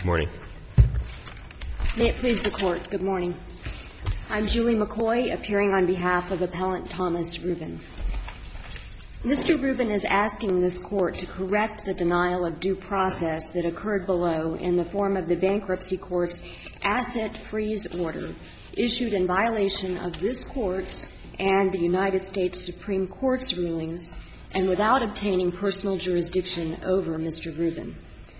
Good morning. May it please the Court, good morning. I'm Julie McCoy, appearing on behalf of Appellant Thomas Rubin. Mr. Rubin is asking this Court to correct the denial of due process that occurred below in the form of the Bankruptcy Court's asset freeze order issued in violation of this Court's and the United States Supreme Court's rulings and without obtaining personal jurisdiction over Mr. Rubin.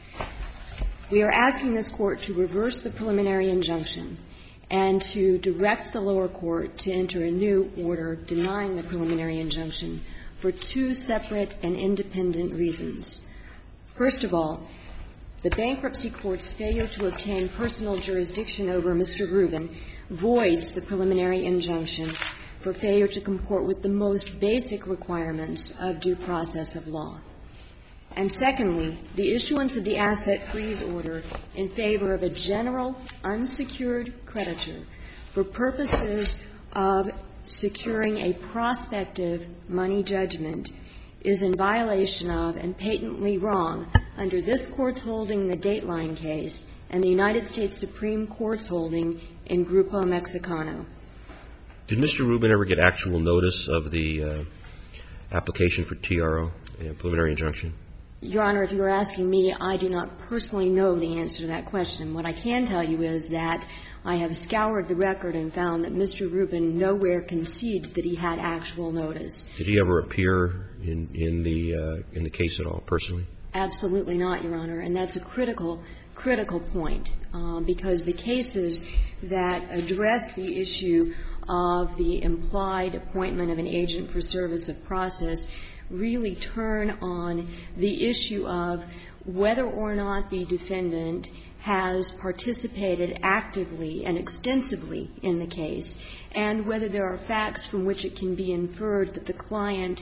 We are asking this Court to reverse the preliminary injunction and to direct the lower court to enter a new order denying the preliminary injunction for two separate and independent reasons. First of all, the Bankruptcy Court's failure to obtain personal jurisdiction over Mr. Rubin voids the preliminary injunction for failure to comport with the most basic requirements of due process of law. And secondly, the issuance of the asset freeze order in favor of a general unsecured creditor for purposes of securing a prospective money judgment is in violation of and patently wrong under this Court's holding in the Dateline case and the United States Supreme Court's holding in Grupo Mexicano. Did Mr. Rubin ever get actual notice of the application for TRO, preliminary injunction? Your Honor, if you are asking me, I do not personally know the answer to that question. What I can tell you is that I have scoured the record and found that Mr. Rubin nowhere concedes that he had actual notice. Did he ever appear in the case at all, personally? Absolutely not, Your Honor, and that's a critical point, because the cases that address the issue of the implied appointment of an agent for service of process really turn on the issue of whether or not the defendant has participated actively and extensively in the case, and whether there are facts from which it can be inferred that the client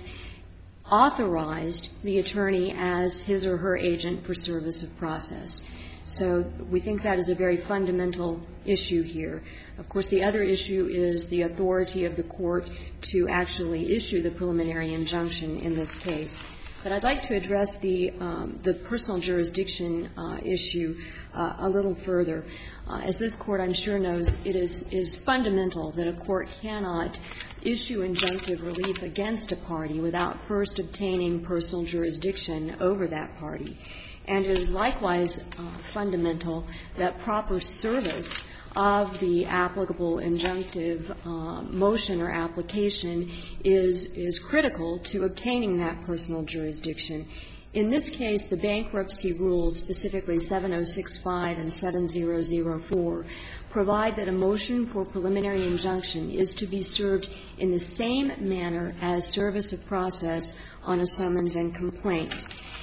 authorized the attorney as his or her agent for service of process. So we think that is a very fundamental issue here. Of course, the other issue is the authority of the Court to actually issue the preliminary injunction in this case. But I'd like to address the personal jurisdiction issue a little further. As this Court, I'm sure, knows, it is fundamental that a court cannot issue injunctive relief against a party without first obtaining personal jurisdiction over that party. And it is likewise fundamental that proper service of the applicable injunctive motion or application is critical to obtaining that personal jurisdiction. In this case, the bankruptcy rules, specifically 7065 and 7004, provide that a motion for preliminary injunction is to be served in the same manner as service of process on a summons and complaint.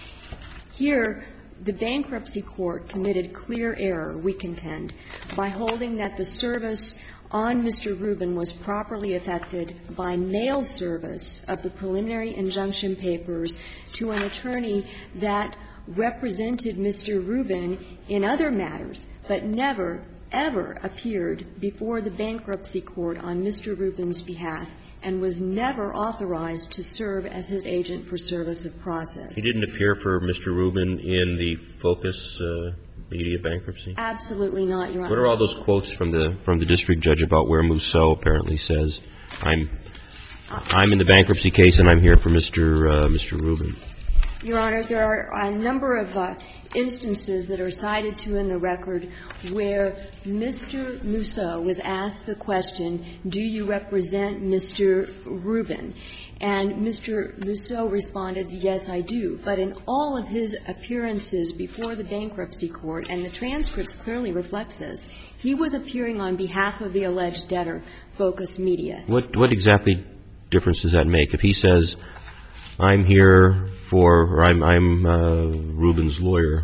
Here, the bankruptcy court committed clear error, we contend, by holding that the service on Mr. Rubin was properly effected by mail service of the preliminary injunction papers to an attorney that represented Mr. Rubin in other matters, but never, ever appeared before the bankruptcy court on Mr. Rubin's behalf and was never authorized to serve as his agent for service of process. He didn't appear for Mr. Rubin in the Focus media bankruptcy? Absolutely not, Your Honor. What are all those quotes from the district judge about where Mousseau apparently says, I'm in the bankruptcy case and I'm here for Mr. Rubin? Your Honor, there are a number of instances that are cited to in the record where Mr. Mousseau was asked the question, do you represent Mr. Rubin? And Mr. Mousseau responded, yes, I do. But in all of his appearances before the bankruptcy court, and the transcripts clearly reflect this, he was appearing on behalf of the alleged debtor, Focus Media. What exactly difference does that make? If he says, I'm here for, or I'm Rubin's lawyer,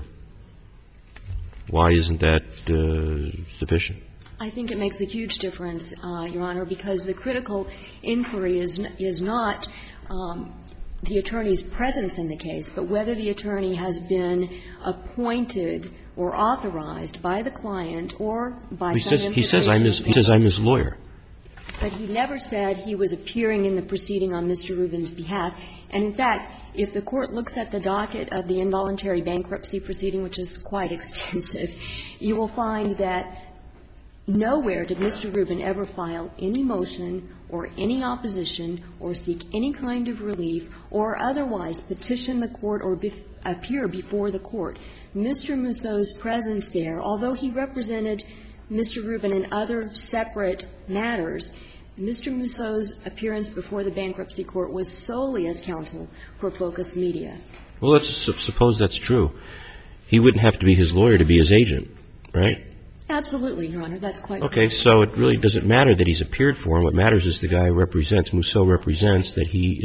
why isn't that sufficient? I think it makes a huge difference, Your Honor, because the critical inquiry is not the attorney's presence in the case, but whether the attorney has been appointed or authorized by the client or by someone. He says I'm his lawyer. but he never said he was appearing in the proceeding on Mr. Rubin's behalf. And in fact, if the Court looks at the docket of the involuntary bankruptcy proceeding, which is quite extensive, you will find that nowhere did Mr. Rubin ever file any motion or any opposition or seek any kind of relief or otherwise petition the Court or appear before the Court. Mr. Mousseau's presence there, although he represented Mr. Rubin in other separate matters, Mr. Mousseau's appearance before the bankruptcy court was solely as counsel for Focus Media. Well, let's suppose that's true. He wouldn't have to be his lawyer to be his agent, right? Absolutely, Your Honor. That's quite okay. So it really doesn't matter that he's appeared for him. What matters is the guy represents, Mousseau represents, that he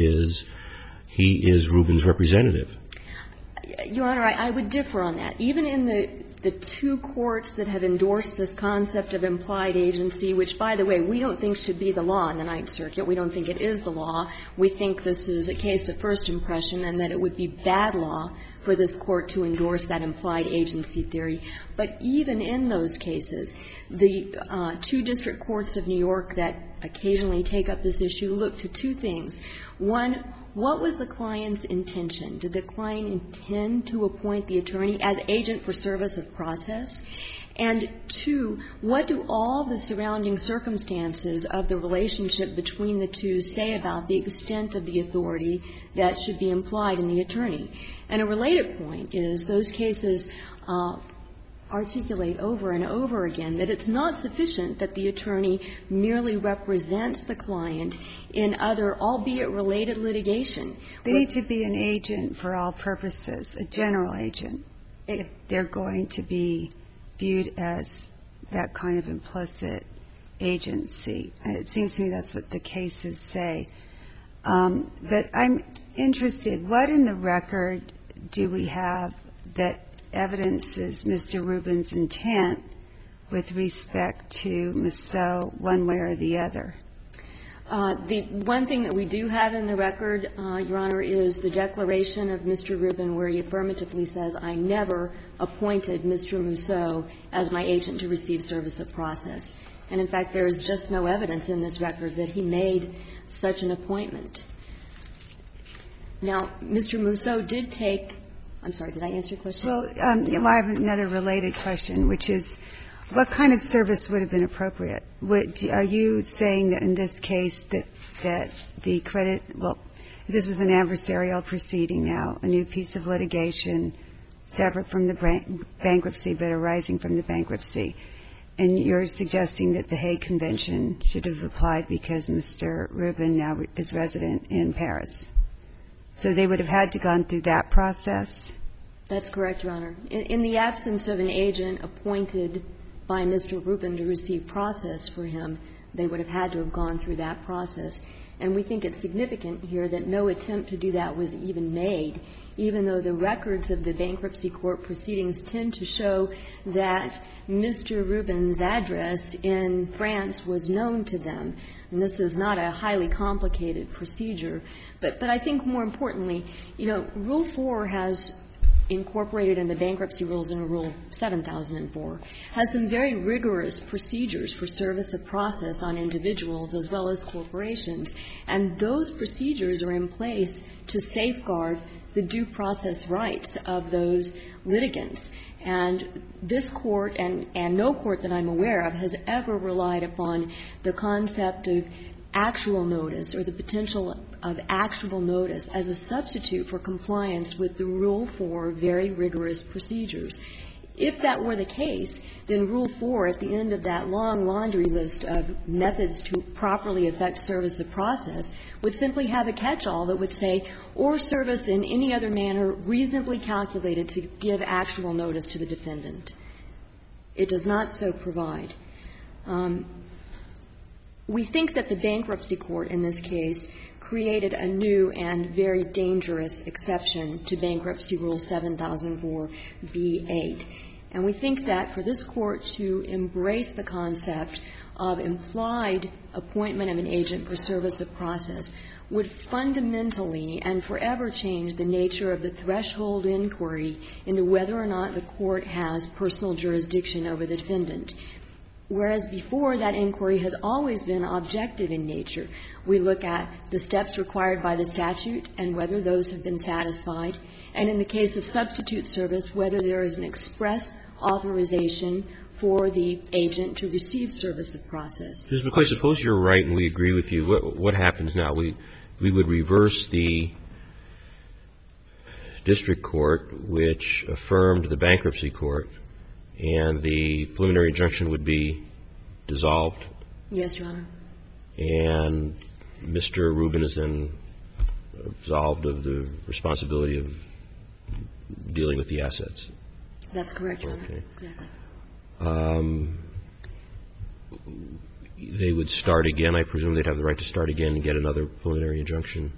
is Rubin's representative. Your Honor, I would differ on that. Even in the two courts that have endorsed this concept of implied agency, which, by the way, we don't think should be the law in the Ninth Circuit. We don't think it is the law. We think this is a case of first impression and that it would be bad law for this Court to endorse that implied agency theory. But even in those cases, the two district courts of New York that occasionally take up this issue look to two things. One, what was the client's intention? Did the client intend to appoint the attorney as agent for service of process? And two, what do all the surrounding circumstances of the relationship between the two say about the extent of the authority that should be implied in the attorney? And a related point is those cases articulate over and over again that it's not sufficient that the attorney merely represents the client in other, albeit related, litigation. They need to be an agent for all purposes, a general agent, if they're going to be viewed as that kind of implicit agency. And it seems to me that's what the cases say. But I'm interested, what in the record do we have that evidences Mr. Rubin's intent with respect to Mousseau one way or the other? The one thing that we do have in the record, Your Honor, is the declaration of Mr. Rubin where he affirmatively says, I never appointed Mr. Mousseau as my agent to receive service of process. And, in fact, there is just no evidence in this record that he made such an appointment. Now, Mr. Mousseau did take – I'm sorry, did I answer your question? Well, I have another related question, which is what kind of service would have been appropriate? Are you saying that in this case that the credit – well, this was an adversarial proceeding now, a new piece of litigation separate from the bankruptcy but arising from the bankruptcy. And you're suggesting that the Hague Convention should have applied because Mr. Rubin now is resident in Paris. So they would have had to gone through that process? That's correct, Your Honor. In the absence of an agent appointed by Mr. Rubin to receive process for him, they would have had to have gone through that process. And we think it's significant here that no attempt to do that was even made, even though the records of the bankruptcy court proceedings tend to show that Mr. Rubin's address in France was known to them. And this is not a highly complicated procedure. But I think more importantly, you know, Rule 4 has incorporated in the bankruptcy rules in Rule 7004, has some very rigorous procedures for service of process on individuals as well as corporations. And those procedures are in place to safeguard the due process rights of those litigants. And this Court and no court that I'm aware of has ever relied upon the concept of actual notice or the potential of actual notice as a substitute for compliance with the Rule 4 very rigorous procedures. If that were the case, then Rule 4 at the end of that long laundry list of methods to properly effect service of process would simply have a catch-all that would say, or service in any other manner reasonably calculated to give actual notice to the defendant. It does not so provide. We think that the bankruptcy court in this case created a new and very dangerous exception to Bankruptcy Rule 7004b8. And we think that for this Court to embrace the concept of implied appointment of an agent for service of process would fundamentally and forever change the nature of the threshold inquiry into whether or not the court has personal jurisdiction over the defendant. Whereas before, that inquiry has always been objective in nature. We look at the steps required by the statute and whether those have been satisfied, and in the case of substitute service, whether there is an express authorization for the agent to receive service of process. Ms. McCoy, suppose you're right and we agree with you. What happens now? We would reverse the district court, which affirmed the bankruptcy court, and the preliminary injunction would be dissolved? Yes, Your Honor. And Mr. Rubin is then absolved of the responsibility of dealing with the assets? That's correct, Your Honor. Okay. Exactly. They would start again. I presume they'd have the right to start again and get another preliminary injunction.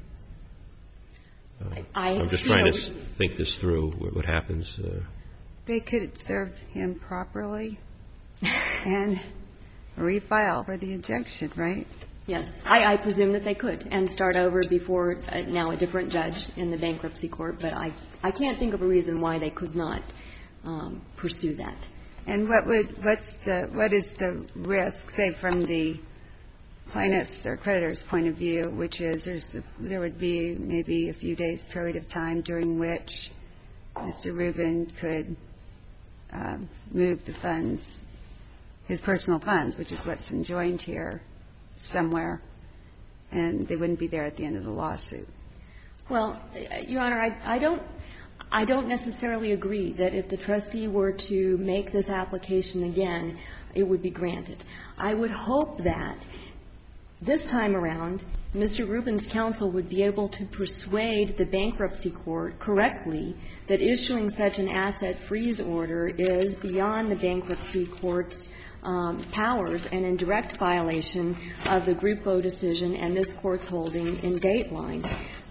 I'm just trying to think this through, what happens. They could serve him properly and refile for the injunction, right? Yes. I presume that they could and start over before now a different judge in the bankruptcy court, but I can't think of a reason why they could not pursue that. And what is the risk, say, from the plaintiff's or creditor's point of view, which is there would be maybe a few days period of time during which Mr. Rubin could move the funds, his personal funds, which is what's enjoined here, somewhere, and they wouldn't be there at the end of the lawsuit. Well, Your Honor, I don't necessarily agree that if the trustee were to make this application again, it would be granted. I would hope that this time around, Mr. Rubin's counsel would be able to persuade the bankruptcy court correctly that issuing such an asset freeze order is beyond the bankruptcy court's powers and in direct violation of the Grupo decision and this Court's holding in Dateline.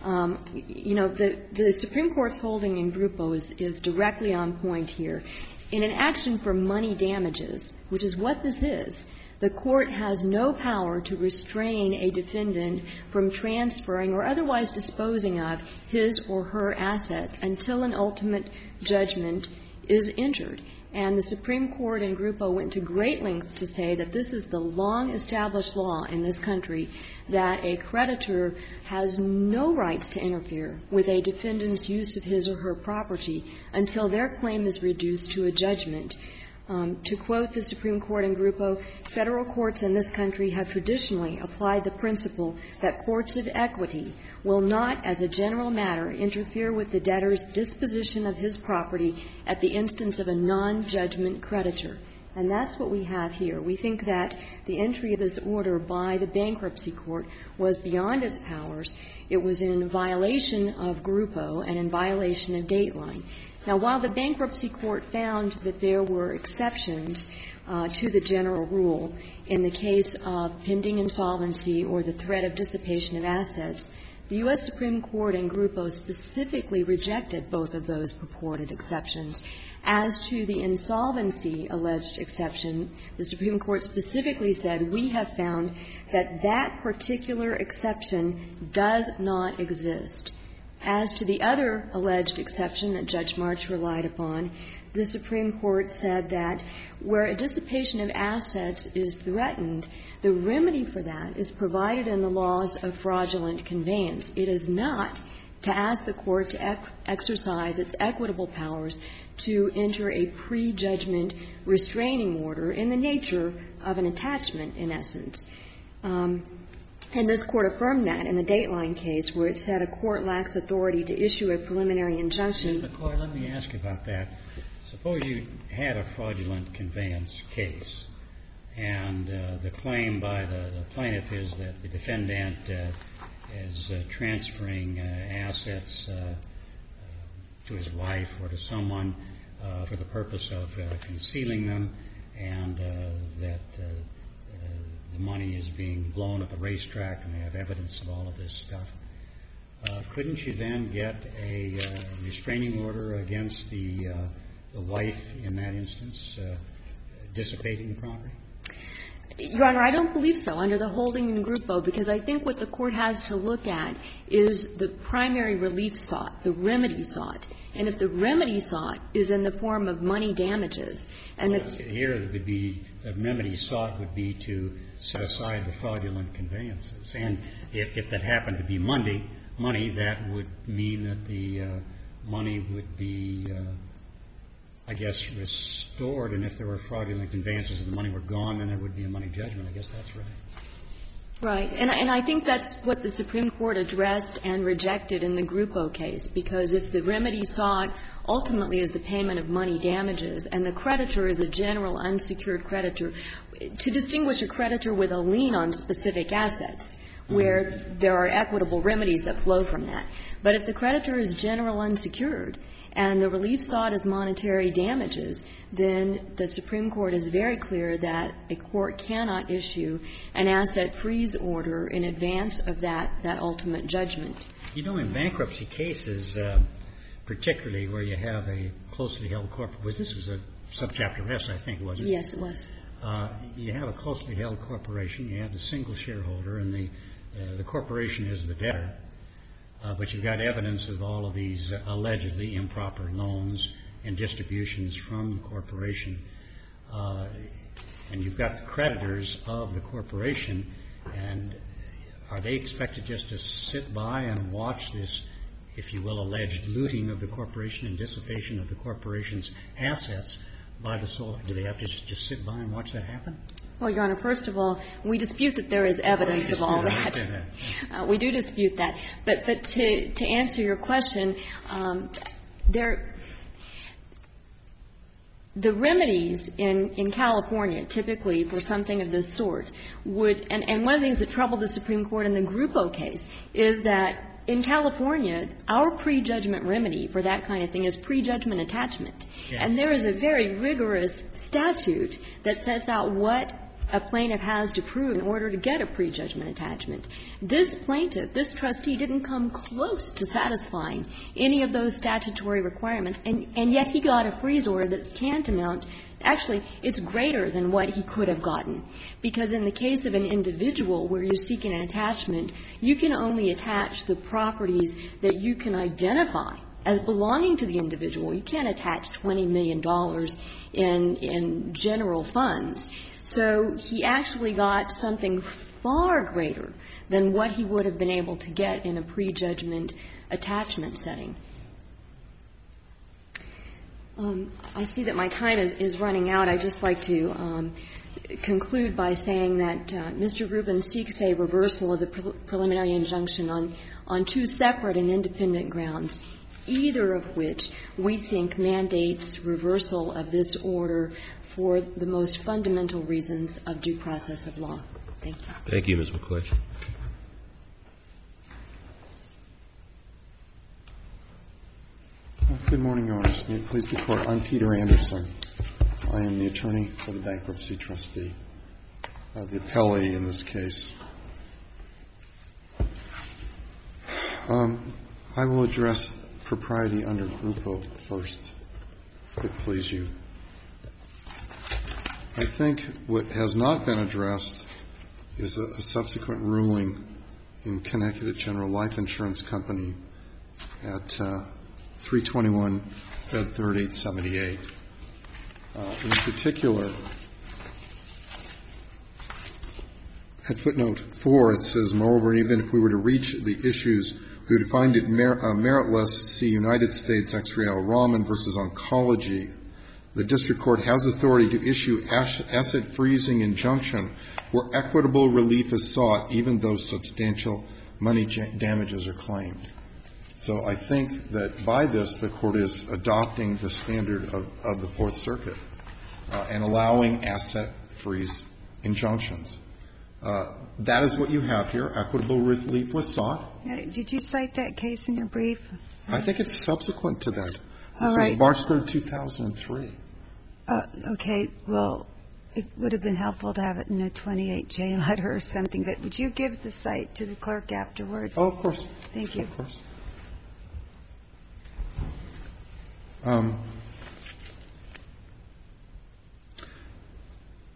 You know, the Supreme Court's holding in Grupo is directly on point here. In an action for money damages, which is what this is, the Court has no power to restrain a defendant from transferring or otherwise disposing of his or her assets until an ultimate judgment is entered. And the Supreme Court in Grupo went to great lengths to say that this is the long-established law in this country that a creditor has no rights to interfere with a defendant's use of his or her property until their claim is reduced to a judgment. To quote the Supreme Court in Grupo, Federal courts in this country have traditionally applied the principle that courts of equity will not, as a general matter, interfere with the debtor's disposition of his property at the instance of a non-judgment creditor. And that's what we have here. We think that the entry of this order by the bankruptcy court was beyond its powers. It was in violation of Grupo and in violation of Dateline. Now, while the bankruptcy court found that there were exceptions to the general rule in the case of pending insolvency or the threat of dissipation of assets, the U.S. Supreme Court in Grupo specifically rejected both of those purported exceptions. As to the insolvency alleged exception, the Supreme Court specifically said, we have found that that particular exception does not exist. As to the other alleged exception that Judge March relied upon, the Supreme Court said that where a dissipation of assets is threatened, the remedy for that is provided in the laws of fraudulent conveyance. It is not to ask the court to exercise its equitable powers to enter a prejudgment restraining order in the nature of an attachment, in essence. And this Court affirmed that in the Dateline case, where it said a court lacks authority to issue a preliminary injunction. Ms. McCoy, let me ask you about that. Suppose you had a fraudulent conveyance case, and the claim by the plaintiff is that the defendant is transferring assets to his wife or to someone for the purpose of concealing them, and that the money is being blown at the racetrack, and they have evidence of all of this stuff. Couldn't you then get a restraining order against the wife in that instance, dissipating the property? Your Honor, I don't believe so under the holding in Grupo, because I think what the Court has to look at is the primary relief sought, the remedy sought. And if the remedy sought is in the form of money damages, and here it would be, the remedy sought would be to set aside the fraudulent conveyances. And if that happened to be money, that would mean that the money would be, I guess, restored. And if there were fraudulent conveyances and the money were gone, then there would be a money judgment. I guess that's right. Right. And I think that's what the Supreme Court addressed and rejected in the Grupo case, because if the remedy sought ultimately is the payment of money damages and the creditor is a general unsecured creditor, to distinguish a creditor with a lien on specific assets where there are equitable remedies that flow from that. But if the creditor is general unsecured and the relief sought is monetary damages, then the Supreme Court is very clear that a court cannot issue an asset freeze order in advance of that ultimate judgment. You know, in bankruptcy cases, particularly where you have a closely held corporation, this was a subchapter S, I think, wasn't it? Yes, it was. You have a closely held corporation, you have the single shareholder, and the corporation is the debtor. But you've got evidence of all of these allegedly improper loans and distributions from the corporation. And you've got the creditors of the corporation, and are they expected just to sit by and watch this, if you will, alleged looting of the corporation and dissipation of the corporation's assets by the sole? Do they have to just sit by and watch that happen? Well, Your Honor, first of all, we dispute that there is evidence of all that. We do dispute that. But to answer your question, the remedies in California, typically for something of this sort, would, and one of the things that troubled the Supreme Court in the Grupo case is that in California, our prejudgment remedy for that kind of thing is prejudgment attachment. Yeah. And there is a very rigorous statute that sets out what a plaintiff has to prove in order to get a prejudgment attachment. This plaintiff, this trustee, didn't come close to satisfying any of those statutory requirements, and yet he got a freeze order that's tantamount. Actually, it's greater than what he could have gotten, because in the case of an individual where you're seeking an attachment, you can only attach the properties that you can identify as belonging to the individual. You can't attach $20 million in general funds. So he actually got something far greater than what he would have been able to get in a prejudgment attachment setting. I see that my time is running out. I'd just like to conclude by saying that Mr. Rubin seeks a reversal of the preliminary injunction on two separate and independent grounds, either of which we think mandates reversal of this order for the most fundamental reasons of due process of law. Thank you. Thank you, Ms. McClish. Good morning, Your Honor. May it please the Court. I'm Peter Anderson. I am the attorney for the bankruptcy trustee, the appellee in this case. I will address propriety under Grupo first, if it please you. I think what has not been addressed is a subsequent ruling in Connecticut General Life Insurance Company at 321 Fed 3rd 878. In particular, at footnote 4, it says, moreover, even if we were to reach the issues, we would find it meritless. See United States ex rel. Rahman versus Oncology. The district court has authority to issue asset freezing injunction where equitable relief is sought, even though substantial money damages are claimed. So I think that by this, the Court is adopting the standard of the Fourth Circuit and allowing asset freeze injunctions. That is what you have here. Equitable relief was sought. Did you cite that case in your brief? I think it's subsequent to that. All right. March 3rd, 2003. Okay. Well, it would have been helpful to have it in a 28J letter or something. But would you give the cite to the clerk afterwards? Oh, of course. Thank you. Of course.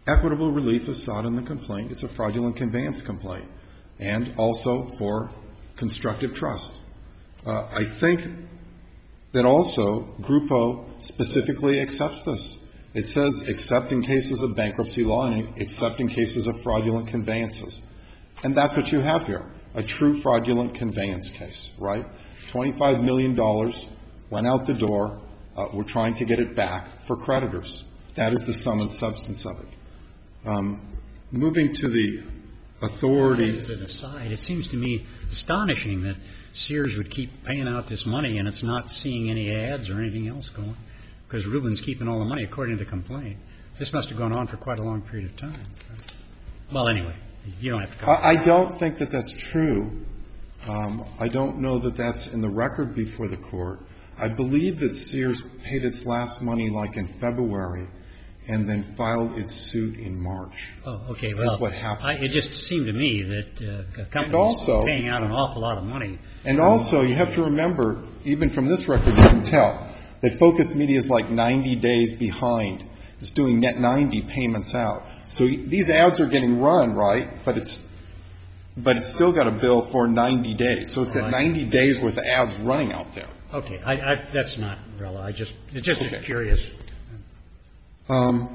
equitable relief is sought in the complaint. It's a fraudulent conveyance complaint, and also for constructive trust. I think that also Grupo specifically accepts this. It says except in cases of bankruptcy law and except in cases of fraudulent conveyances. And that's what you have here, a true fraudulent conveyance case, right? $25 million went out the door. We're trying to get it back for creditors. That is the sum and substance of it. Moving to the authority. As an aside, it seems to me astonishing that Sears would keep paying out this money and it's not seeing any ads or anything else going, because Rubin's keeping all the money according to the complaint. This must have gone on for quite a long period of time. Well, anyway, you don't have to comment. I don't think that that's true. I don't know that that's in the record before the court. I believe that Sears paid its last money like in February and then filed its suit in March. Oh, okay. Well, that's what happened. It just seemed to me that a company was paying out an awful lot of money. And also, you have to remember, even from this record, you can tell that Focus Media is like 90 days behind. It's doing net 90 payments out. So these ads are getting run, right? But it's still got a bill for 90 days. So it's got 90 days worth of ads running out there. Okay. That's not relevant. It's just curious. Let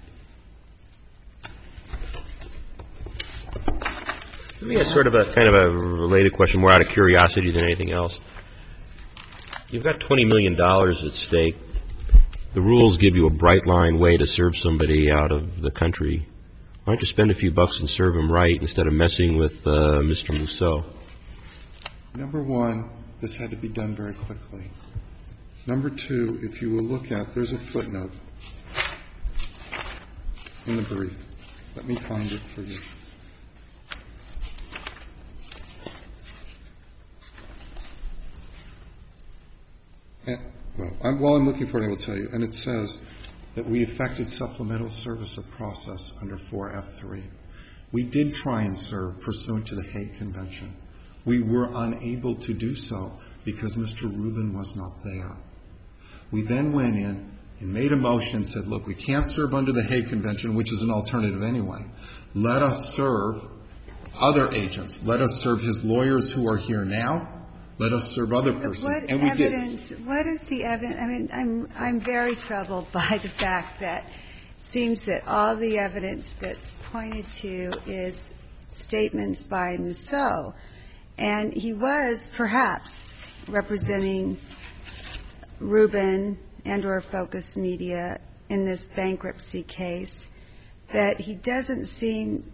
me ask sort of a kind of a related question, more out of curiosity than anything else. You've got $20 million at stake. The rules give you a bright line way to serve somebody out of the country. Why don't you spend a few bucks and serve him right instead of messing with Mr. Mousseau? Number one, this had to be done very quickly. Number two, if you will look at, there's a footnote in the brief. Let me find it for you. While I'm looking for it, I will tell you. And it says that we effected supplemental service of process under 4F3. We did try and serve pursuant to the Hague Convention. We were unable to do so because Mr. Rubin was not there. We then went in and made a motion and said, look, we can't serve under the Hague Convention, which is an alternative anyway. Let us serve other agents. Let us serve his lawyers who are here now. Let us serve other persons. And we did. What is the evidence? I mean, I'm very troubled by the fact that it seems that all the evidence that's pointed to is statements by Mousseau. And he was perhaps representing Rubin and or Focus Media in this bankruptcy case, that he doesn't seem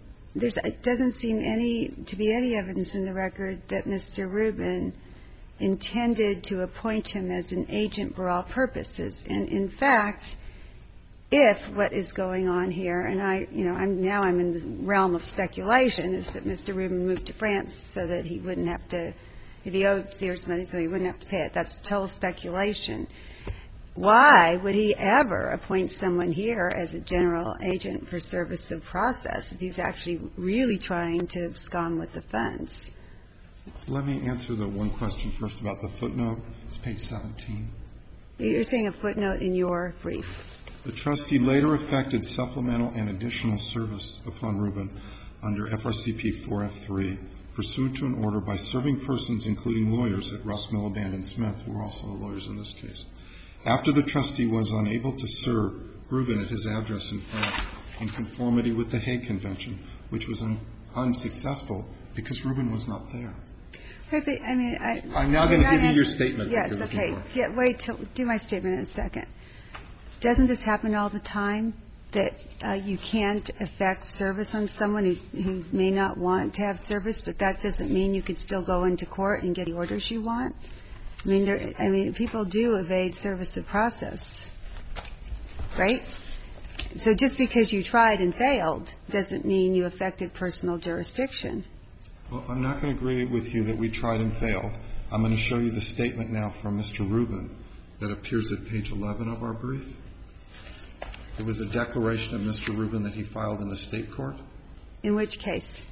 to be any evidence in the record that Mr. Rubin intended to appoint him as an agent for all purposes. And in fact, if what is going on here, and I'm in the realm of speculation, is that Mr. Rubin moved to France so that he wouldn't have to, if he owed Sears money, so he wouldn't have to pay it. That's total speculation. Why would he ever appoint someone here as a general agent for service of process if he's actually really trying to abscond with the funds? Let me answer the one question first about the footnote. It's page 17. You're saying a footnote in your brief. The trustee later effected supplemental and additional service upon Rubin under FRCP 4F3 pursuant to an order by serving persons, including lawyers at Russ Miliband and Smith, who were also the lawyers in this case. After the trustee was unable to serve Rubin at his address in France in conformity with the Hague Convention, which was unsuccessful because Rubin was not there. Right, but, I mean, I'm now going to give you your statement. Yes, okay. Yeah, wait till do my statement in a second. Doesn't this happen all the time, that you can't effect service on someone who may not want to have service, but that doesn't mean you could still go into court and get the orders you want? I mean, people do evade service of process, right? So just because you tried and failed doesn't mean you affected personal jurisdiction. Well, I'm not going to agree with you that we tried and failed. I'm going to show you the statement now from Mr. Rubin that appears at page 11 of our brief. It was a declaration of Mr. Rubin that he filed in the state court. In which case?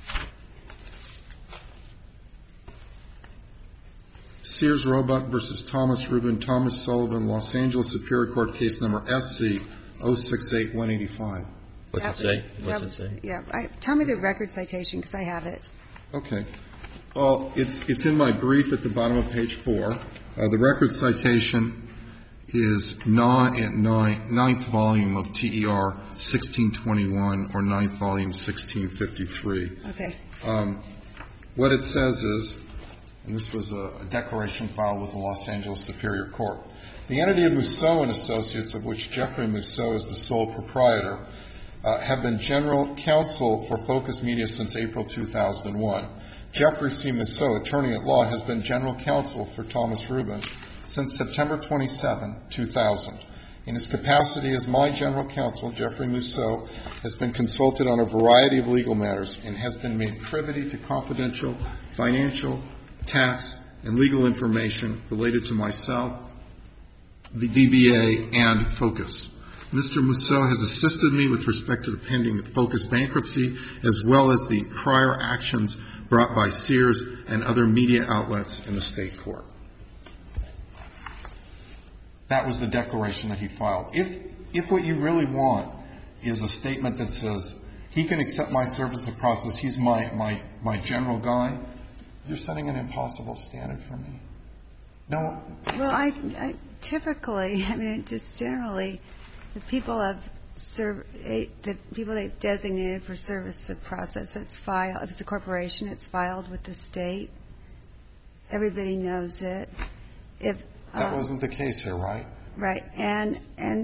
Sears Roebuck versus Thomas Rubin, Thomas Sullivan, Los Angeles Superior Court case number SC 068185. What's it say? What's it say? Yeah. Tell me the record citation, because I have it. Okay. Well, it's in my brief at the bottom of page 4. The record citation is ninth volume of TER 1621 or ninth volume 1653. Okay. What it says is, and this was a declaration filed with the Los Angeles Superior Court, the entity of Mousseau and Associates, of which Jeffrey Mousseau is the sole proprietor, have been general counsel for Focus Media since April 2001. Jeffrey C. Mousseau, attorney at law, has been general counsel for Thomas Rubin since September 27, 2000. In his capacity as my general counsel, Jeffrey Mousseau has been consulted on a variety of legal matters and has been made privy to confidential financial, tax, and legal information related to myself, the DBA, and Focus. Mr. Mousseau has assisted me with respect to the pending Focus bankruptcy, as well as the prior actions brought by Sears and other media outlets in the state court. That was the declaration that he filed. If what you really want is a statement that says he can accept my service of process, he's my general guy, you're setting an impossible standard for me. No. Well, I typically, just generally, the people they've designated for service of process, it's filed. If it's a corporation, it's filed with the state. Everybody knows it. That wasn't the case here, right? Right. And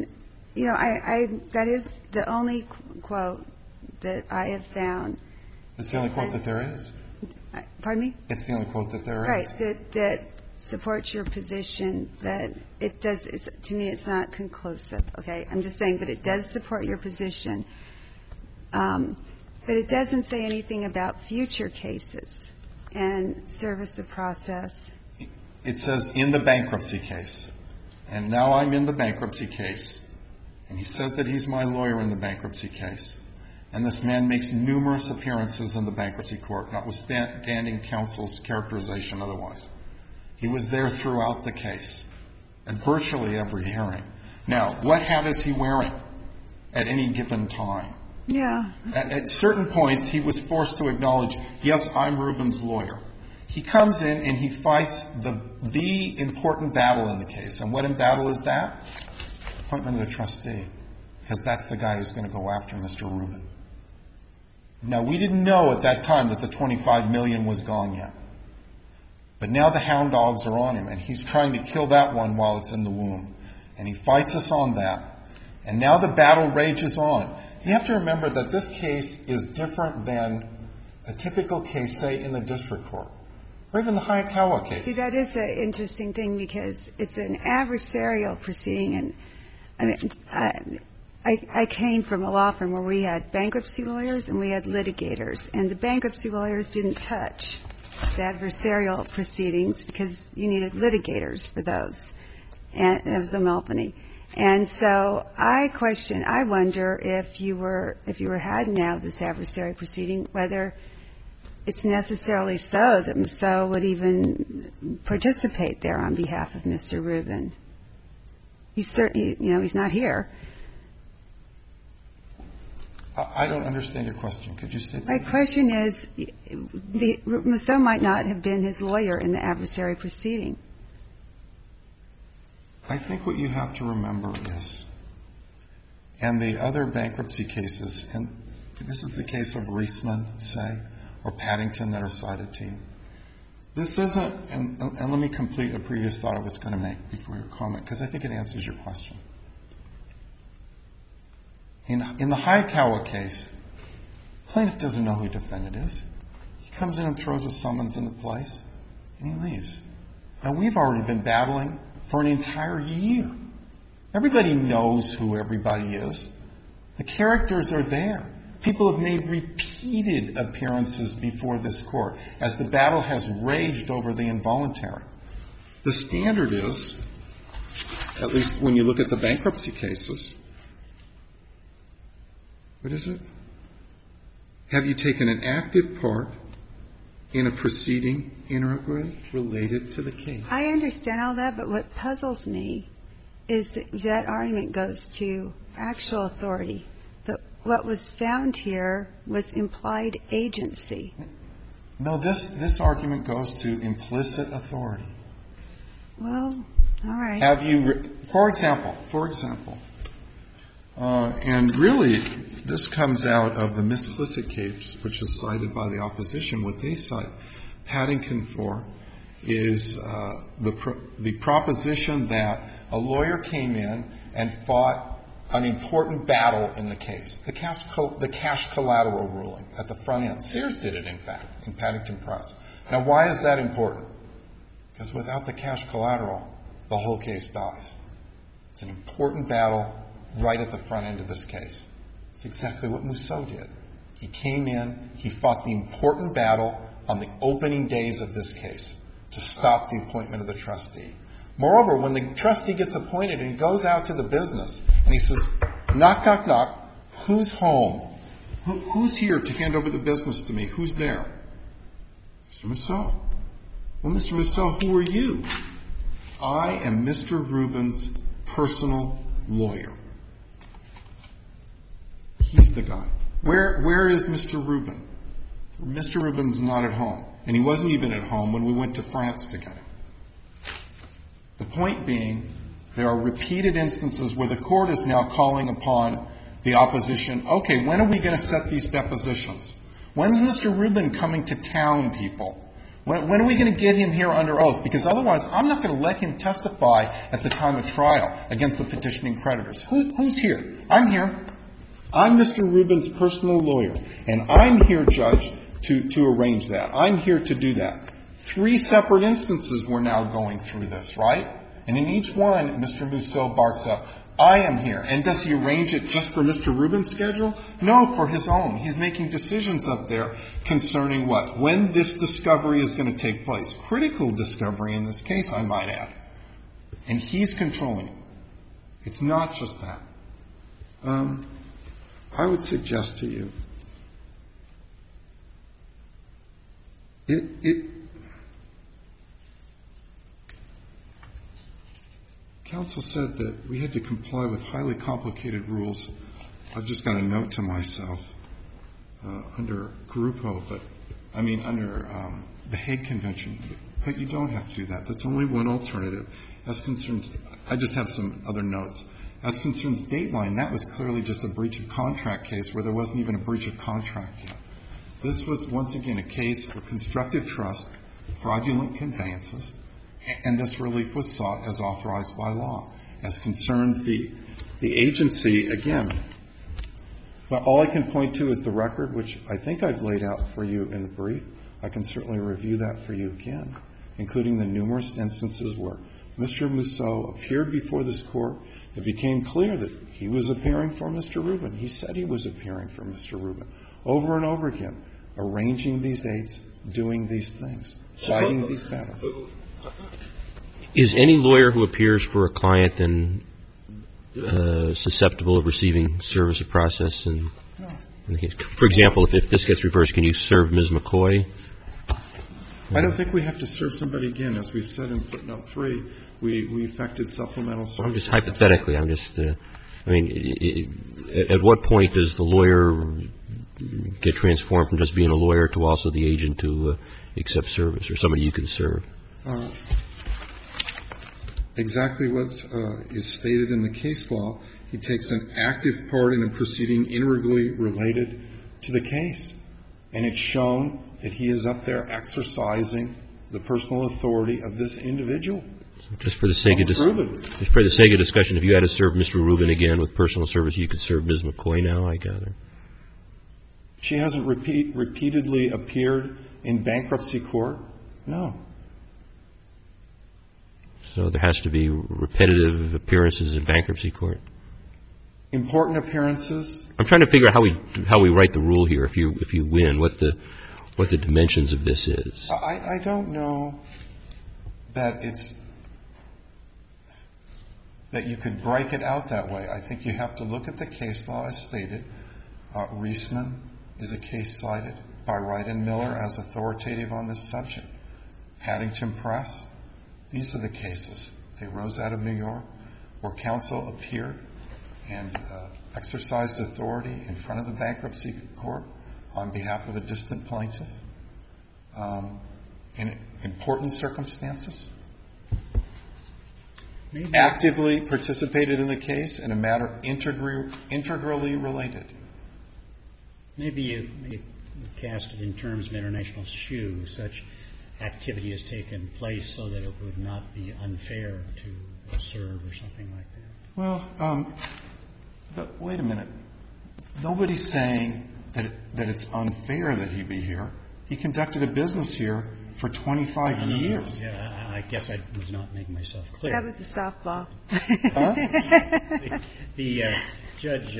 that is the only quote that I have found. It's the only quote that there is? Pardon me? It's the only quote that there is. Right. That supports your position, that it does, to me, it's not conclusive. Okay. I'm just saying that it does support your position. But it doesn't say anything about future cases and service of process. It says in the bankruptcy case. And now I'm in the bankruptcy case. And he says that he's my lawyer in the bankruptcy case. And this man makes numerous appearances in the bankruptcy court, notwithstanding counsel's characterization otherwise. He was there throughout the case, at virtually every hearing. Now, what hat is he wearing at any given time? Yeah. At certain points, he was forced to acknowledge, yes, I'm Rubin's lawyer. He comes in and he fights the important battle in the case. And what in battle is that? Appointment of the trustee, because that's the guy who's going to go after Mr. Rubin. Now, we didn't know at that time that the $25 million was gone yet. But now the hound dogs are on him, and he's trying to kill that one while it's in the womb. And he fights us on that. And now the battle rages on. You have to remember that this case is different than a typical case, say, in the district court, or even the Hayakawa case. See, that is an interesting thing because it's an adversarial proceeding. And I came from a law firm where we had bankruptcy lawyers and we had litigators. And the bankruptcy lawyers didn't touch the adversarial proceedings because you needed litigators for those. And it was a Melpany. And so I wonder if you had now this adversary proceeding, whether it's necessarily so that Mousseau would even participate there on behalf of Mr. Rubin. He's certainly, he's not here. I don't understand your question. Could you say that? My question is, Mousseau might not have been his lawyer in the adversary proceeding. I think what you have to remember is, and the other bankruptcy cases, and this is the case of Reisman, say, or Paddington that are cited to you. This isn't, and let me complete a previous thought I was going to make before your comment, because I think it answers your question. In the Hayakawa case, the plaintiff doesn't know who the defendant is. He comes in and throws a summons into place, and he leaves. Now, we've already been battling for an entire year. Everybody knows who everybody is. The characters are there. People have made repeated appearances before this court as the battle has raged over the involuntary. The standard is, at least when you look at the bankruptcy cases, what is it? Have you taken an active part in a proceeding integrally related to the case? I understand all that, but what puzzles me is that argument goes to actual authority. The what was found here was implied agency. No, this argument goes to implicit authority. Well, all right. Have you, for example, and really this comes out of the Miss Clissett case, which is cited by the opposition. What they cite Paddington for is the proposition that a lawyer came in and fought an important battle in the case, the cash collateral ruling at the front end. Sears did it, in fact, in Paddington Press. Now, why is that important? Because without the cash collateral, the whole case dies. It's an important battle right at the front end of this case. It's exactly what Mousseau did. He came in, he fought the important battle on the opening days of this case to stop the appointment of the trustee. Moreover, when the trustee gets appointed and he goes out to the business and he says, knock, knock, knock, who's home? Who's here to hand over the business to me? Who's there? Mr. Mousseau. Well, Mr. Mousseau, who are you? I am Mr. Rubin's personal lawyer. He's the guy. Where is Mr. Rubin? Mr. Rubin's not at home. And he wasn't even at home when we went to France together. The point being, there are repeated instances where the court is now calling upon the opposition, okay, when are we going to set these depositions? When's Mr. Rubin coming to town, people? When are we going to get him here under oath? Because otherwise, I'm not going to let him testify at the time of trial against the petitioning creditors. Who's here? I'm here. I'm Mr. Rubin's personal lawyer, and I'm here, Judge, to arrange that. I'm here to do that. 3 separate instances we're now going through this, right? And in each one, Mr. Mousseau barks up, I am here. And does he arrange it just for Mr. Rubin's schedule? No, for his own. He's making decisions up there concerning what? When this discovery is going to take place. Critical discovery in this case, I might add. And he's controlling it. It's not just that. I would suggest to you, counsel said that we had to comply with highly complicated rules. I've just got a note to myself under Grupo, under the Hague Convention. But you don't have to do that. That's only one alternative. As concerns, I just have some other notes. As concerns Dateline, that was clearly just a breach of contract case where there wasn't even a breach of contract yet. This was, once again, a case for constructive trust, fraudulent conveyances, and this relief was sought as authorized by law. As concerns the agency, again, well, all I can point to is the record, which I think I've laid out for you in the brief. I can certainly review that for you again, including the numerous instances where Mr. Mousseau appeared before this court. It became clear that he was appearing for Mr. Rubin. He said he was appearing for Mr. Rubin over and over again, arranging these dates, doing these things, fighting these battles. Is any lawyer who appears for a client then susceptible of receiving service of process? In the case? For example, if this gets reversed, can you serve Ms. McCoy? I don't think we have to serve somebody again. As we've said in footnote 3, we effected supplemental service. I'm just hypothetically. At what point does the lawyer get transformed from just being a lawyer to also the agent to accept service, or somebody you can serve? Exactly what is stated in the case law. He takes an active part in a proceeding integrally related to the case. And it's shown that he is up there exercising the personal authority of this individual. Just for the sake of discussion, if you had to serve Mr. Rubin again with personal service, you could serve Ms. McCoy now, I gather. She hasn't repeatedly appeared in bankruptcy court? No. So there has to be repetitive appearances in bankruptcy court? Important appearances. I'm trying to figure out how we write the rule here if you win, what the dimensions of this is. I don't know that that you could break it out that way. I think you have to look at the case law as stated. Reisman is a case cited by Wright and Miller as authoritative on this subject. Paddington Press, these are the cases. They rose out of New York where counsel appeared and exercised authority in front of the bankruptcy court on behalf of a distant plaintiff in important circumstances? Maybe Actively participated in the case in a matter integrally related? Maybe you cast it in terms of international shoe. Such activity has taken place so that it would not be unfair to serve or something like that. Well, but wait a minute. Nobody's saying that it's unfair that he be here. He conducted a business here for 25 years. Yeah, I guess I was not making myself clear. That was a softball. The Judge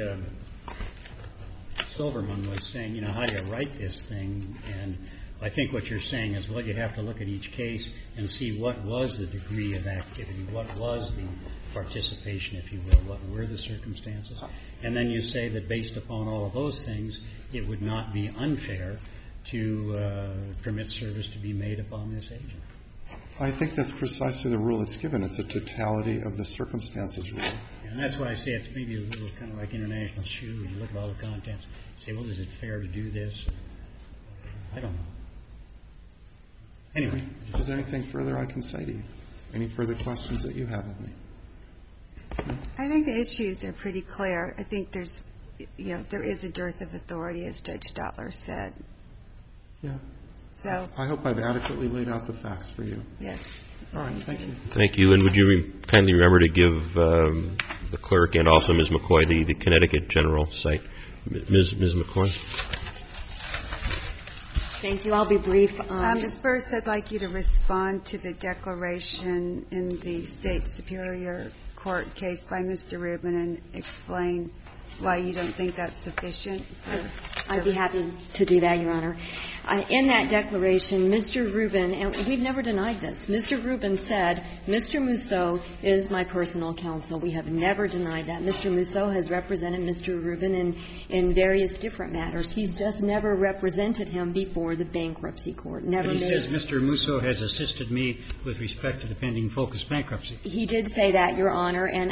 Silverman was saying, how do you write this thing? And I think what you're saying is, well, you have to look at each case and see what was the degree of activity, what was the participation, if you will, what were the circumstances. And then you say that based upon all of those things, it would not be unfair to permit service to be made upon this agent. I think that's precisely the rule it's given. It's a totality of the circumstances rule. And that's why I say it's maybe a little kind of like international shoe. You look at all the contents, say, well, is it fair to do this? I don't know. Anyway. Is there anything further I can say to you? Any further questions that you have of me? I think the issues are pretty clear. I think there is a dearth of authority, as Judge Stotler said. Yeah. So, I hope I've adequately laid out the facts for you. yes. All right. Thank you. Thank you. And would you kindly remember to give the clerk and also Ms. McCoy the Connecticut General site? Ms. McCoy? Thank you. I'll be brief. Ms. Burris, I'd like you to respond to the declaration in the State Superior Court case by Mr. Rubin and explain why you don't think that's sufficient. I'd be happy to do that, Your Honor. In that declaration, Mr. Rubin, and we've never denied this, Mr. Rubin said, Mr. Mousseau is my personal counsel. We have never denied that. Mr. Mousseau has represented Mr. Rubin in various different matters. He's just never represented him before the bankruptcy court. Never but he made. says Mr. Mousseau has assisted me with respect to the pending Focus bankruptcy. He did say that, Your Honor, and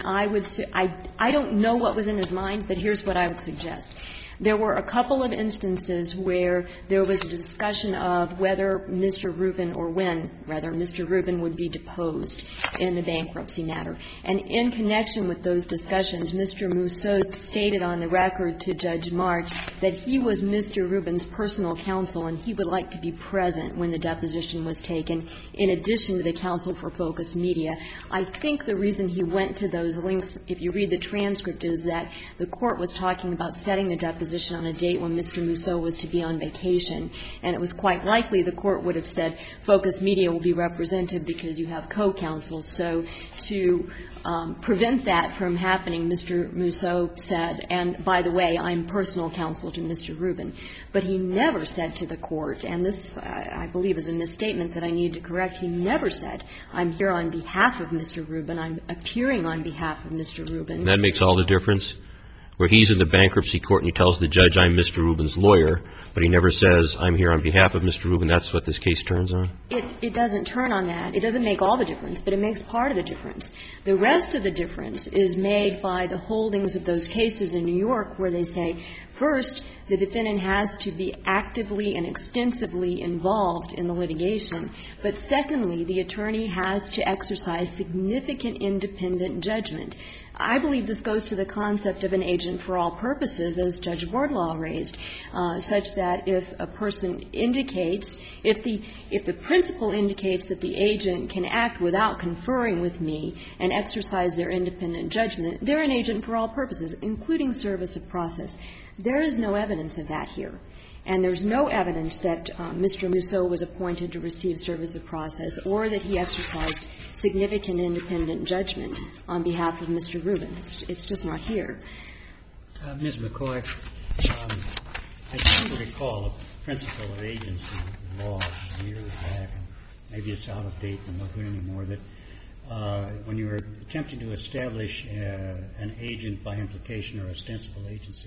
I don't know what was in his mind, but here's what I would suggest. There were a couple of instances where there was a discussion of whether Mr. Rubin or when, rather, Mr. Rubin would be deposed in the bankruptcy matter. And in connection with those discussions, Mr. Mousseau stated on the record to Judge March that he was Mr. Rubin's personal counsel and he would like to be present when the deposition was taken, in addition to the counsel for Focus Media. I think the reason he went to those links, if you read the transcript, is that the court was talking about setting the deposition on a date when Mr. Mousseau was to be on vacation, and it was quite likely the court would have said Focus Media will be represented because you have co-counsel. So to prevent that from happening, Mr. Mousseau said, and by the way, I'm personal counsel to Mr. Rubin. But he never said to the court, and this, I believe, is a misstatement that I need to correct, he never said, I'm here on behalf of Mr. Rubin, I'm appearing on behalf of Mr. Rubin. And that makes all the difference? Where he's in the bankruptcy court and he tells the judge, I'm Mr. Rubin's lawyer, but he never says, I'm here on behalf of Mr. Rubin. That's what this case turns on? It doesn't turn on that. It doesn't make all the difference, but it makes part of the difference. The rest of the difference is made by the holdings of those cases in New York where they say, first, the defendant has to be actively and extensively involved in the litigation, but secondly, the attorney has to exercise significant independent judgment. I believe this goes to the concept of an agent for all purposes, as Judge Wardlaw raised, such that if a person indicates, if the principal indicates that the agent can act without conferring with me and exercise their independent judgment, they're an agent for all purposes, including service of process. There is no evidence of that here. And there's no evidence that Mr. Mousseau was appointed to receive service of process or that he exercised significant independent judgment on behalf of Mr. Rubin. It's just not here. Ms. McCoy, I seem to recall a principle of agency law years back, and maybe it's out of date and not good anymore, that when you were attempting to establish an agent by implication or ostensible agency,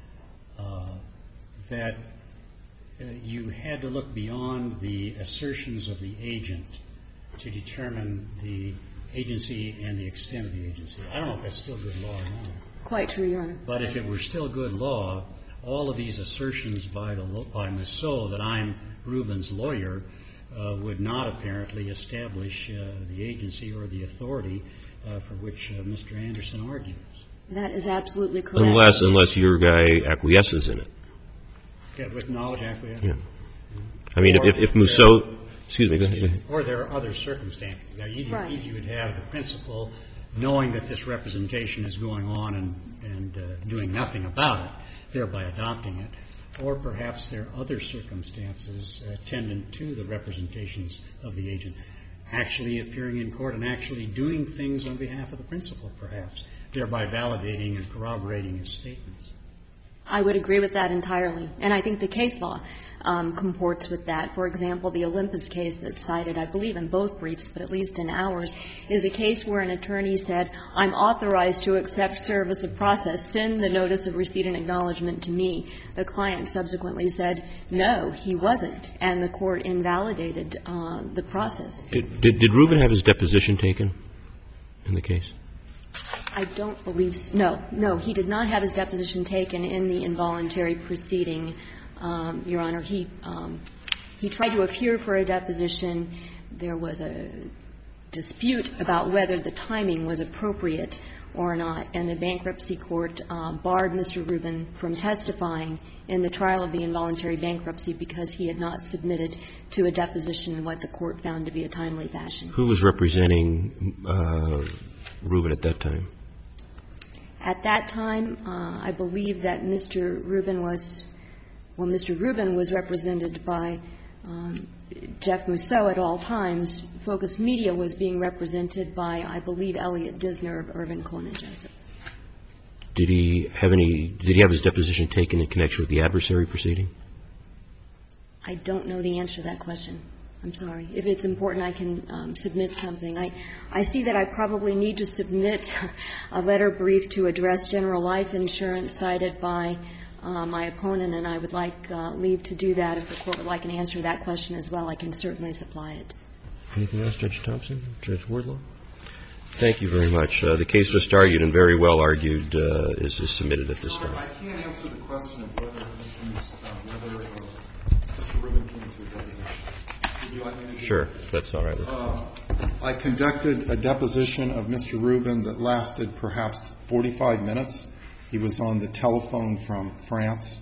that you had to look beyond the assertions of the agent to determine the agency and the extent of the agency. I don't know if that's still good law or not. Quite true, Your Honor. But if it were still good law, all of these assertions by Ms. So that I'm Rubin's lawyer would not apparently establish the agency or the authority for which Mr. Anderson argues. That is absolutely correct. Unless your guy acquiesces in it. Yeah, with knowledge acquiescence. Yeah. I mean, if Mousseau, excuse me, go ahead. Or there are other circumstances. Now, either you would have the principal knowing that this representation is going on and doing nothing about it, thereby adopting it, or perhaps there are other circumstances attendant to the representations of the agent, actually appearing in court and actually doing things on behalf of the principal, perhaps, thereby validating and corroborating his statements. I would agree with that entirely. And I think the case law comports with that. For example, the Olympus case that's cited, I believe, in both briefs, but at least in ours, is a case where an attorney said, I'm authorized to accept service of process. Send the notice of receipt and acknowledgement to me. The client subsequently said, no, he wasn't. And the court invalidated the process. Did Rubin have his deposition taken in the case? I don't believe so. No, he did not have his deposition taken in the involuntary proceeding, Your Honor. He tried to appear for a deposition. There was a dispute about whether the timing was appropriate or not, and the bankruptcy court barred Mr. Rubin from testifying in the trial of the involuntary bankruptcy because he had not submitted to a deposition in what the court found to be a timely fashion. Who was representing Rubin at that time? At that time, I believe that Mr. Rubin was represented by Jeff Mousseau at all times. Focus Media was being represented by, I believe, Elliot Disner of Irvin Cohen & Jessup. Did he have his deposition taken in connection with the adversary proceeding? I don't know the answer to that question. I'm sorry. If it's important, I can submit something. I see that I probably need to submit a letter brief to address general life insurance cited by my opponent, and I would like leave to do that. If the Court would like an answer to that question as well, I can certainly supply it. Anything else, Judge Thompson? Judge Wardlaw? Thank you very much. The case just argued and very well argued is submitted at this time. I can't answer the question of whether Mr. Rubin came to a deposition. Would you like me to do that? Sure. That's all right. I conducted a deposition of Mr. Rubin that lasted perhaps 45 minutes. He was on the telephone from France.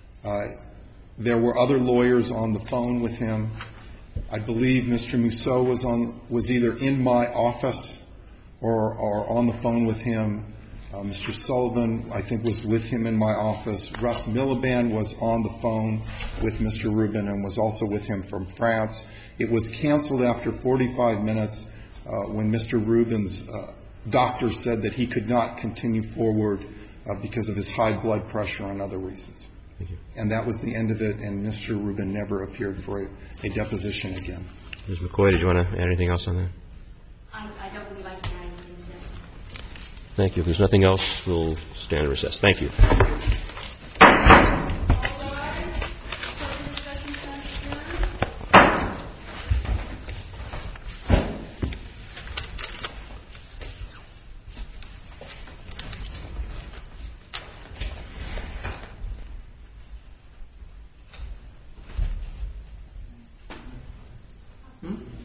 There were other lawyers on the phone with him. I believe Mr. Mousseau was either in my office or on the phone with him. Mr. Sullivan, I think, was with him in my office. Russ Miliband was on the phone with Mr. Rubin and was also with him from France. It was canceled after 45 minutes when Mr. Rubin's doctor said that he could not continue forward because of his high blood pressure and other reasons. Thank you. And that was the end of it, and Mr. Rubin never appeared for a deposition again. Ms. McCoy, did you want to add anything else on that? I don't believe I can add anything to that. Thank you. If there's nothing else, we'll stand in recess. Thank you. Hmm?